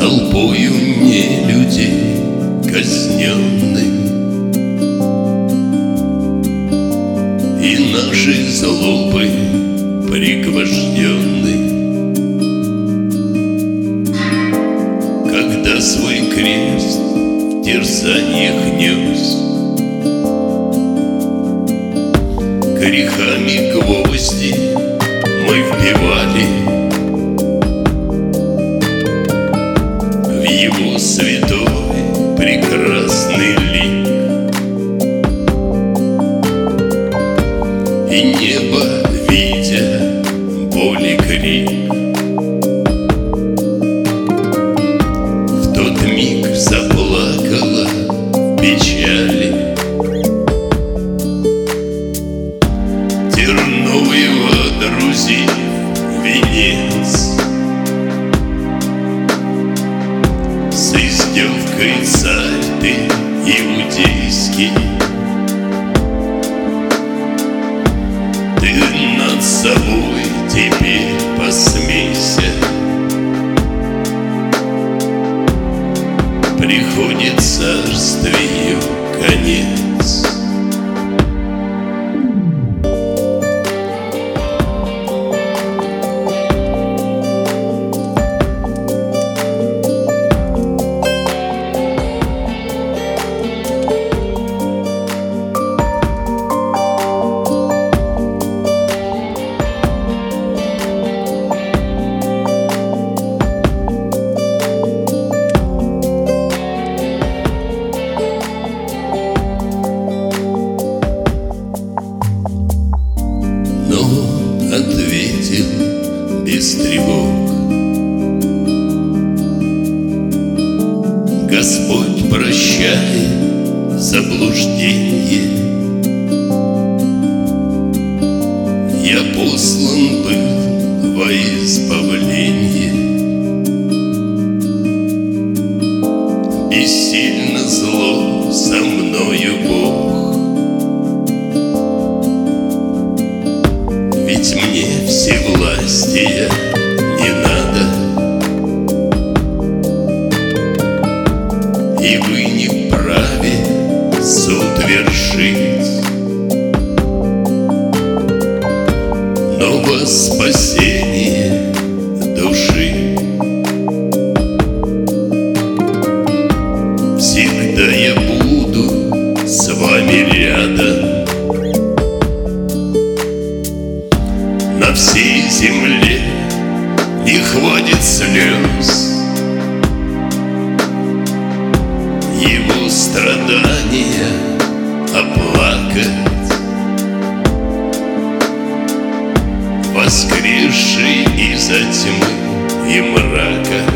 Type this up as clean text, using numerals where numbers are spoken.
толпою не людей казненных, и нашей злобой пригвожденный, когда свой крест в терзаниях нес, грехами гвозди мы вбивали в его святой прекрасный лик, и небо, видя боли крик, в тот миг заплакала в печали. Терновый водрузив венец, с издевкой царь ты иудейский, ты над собой теперь посмейся. Приходит царствию конец. Ответил без тревог: Господь прощает заблуждение. Я послан был во избавление. Бессильно зло со мною Бог, ведь мне всевластия не надо, и вы не вправе суд вершить, но во спасение души всегда я буду с вами рядом. На всей земле не хватит слез, его страдания оплакать. Воскресший изо тьмы и мрака